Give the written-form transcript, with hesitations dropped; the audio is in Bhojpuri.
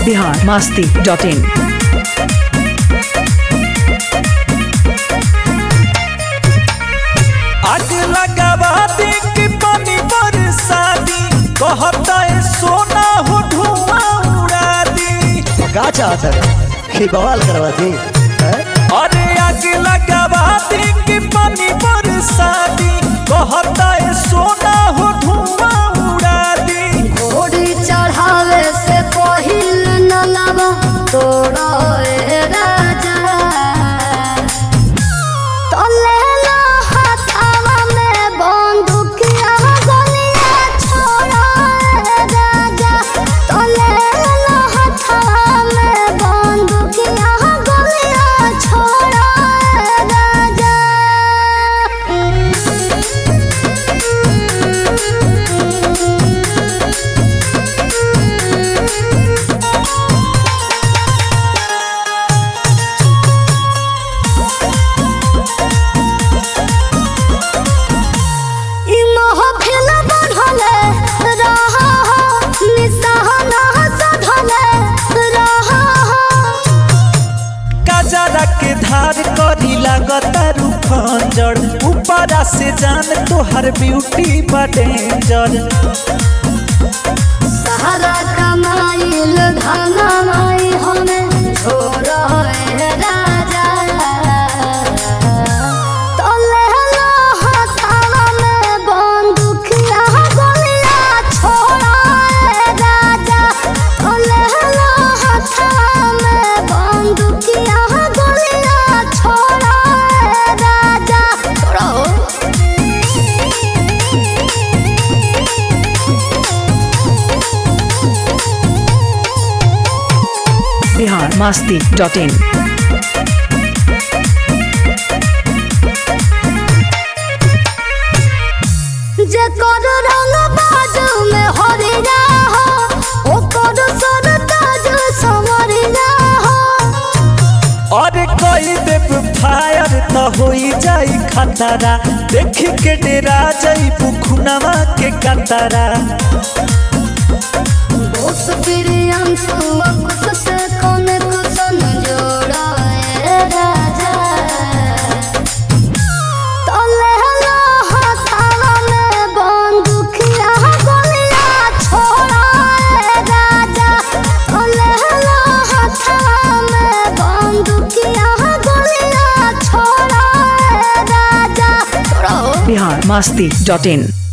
biharmasti.in। आग लगावा दी कि पानी बरसाती कहता है सोना हो धुआं उड़ा दी। का चाहता है बवाल करवा दी। अरे आग लगावा दी कि पानी बरसाती कहता है सोना हो धुआं उड़ा दी। घोड़ी चढ़ावे से पहिल न लवा तोड़ा राजा तले हाथावा में बंदूकिया गोलियां छोड़ा राजा तले हाथावा में बंदूकिया गोलियां छोड़ा राजा। के धार करी लागतारू खंजर ऊपरा से जान तोहर ब्यूटी बा डेंजर। सहारा कमाइल धनमाई हमें छोड़ा राजा तले हाथावा में बंदूकिया गोलियां छोड़ा राजा तले हाथावा में बंदूकिया गोलियां छोड़ा राजा छोड़ा हो। biharmasti.in। जे कर रंग बाजू में हरिया हो ओकर सर ताज समरिया हो। अरे कोई देव फायर तो होई जाई खतरा देख के डेरा जाई बुखुनवा के कतरा। दोस्त प्रियम सुख से कौन कुसन जोड़ा राजा तले हाथावा में बंदूकिया गोलियां छोड़ा राजा तले हाथावा में बंदूकिया गोलियां छोड़ा राजा छोड़ा हो। biharmasti.in।